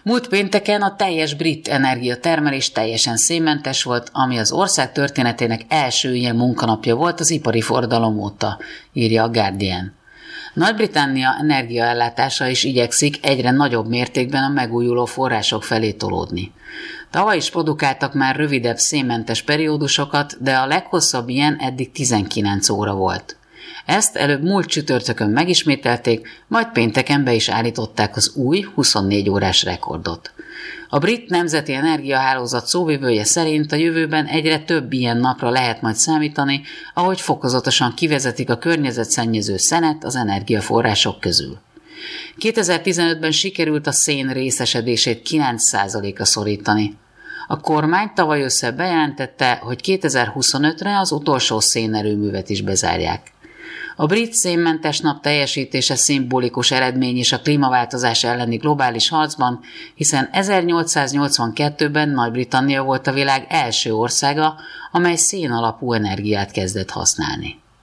Múlt pénteken a teljes brit energiatermelés teljesen szénmentes volt, ami az ország történetének első ilyen munkanapja volt az ipari forradalom óta, írja a Guardian. Nagy-Britannia energiaellátása is igyekszik egyre nagyobb mértékben a megújuló források felé tolódni. Tavaly is produkáltak már rövidebb szénmentes periódusokat, de a leghosszabb ilyen eddig 19 óra volt. Ezt előbb múlt csütörtökön megismételték, majd pénteken be is állították az új 24 órás rekordot. A brit nemzeti energiahálózat szóvivője szerint a jövőben egyre több ilyen napra lehet majd számítani, ahogy fokozatosan kivezetik a környezetszennyező szenet az energiaforrások közül. 2015-ben sikerült a szén részesedését 9%-ra szorítani. A kormány tavaly össze bejelentette, hogy 2025-re az utolsó szénerőművet is bezárják. A brit szénmentes nap teljesítése szimbolikus eredmény is a klímaváltozás elleni globális harcban, hiszen 1882-ben Nagy-Britannia volt a világ első országa, amely szén alapú energiát kezdett használni.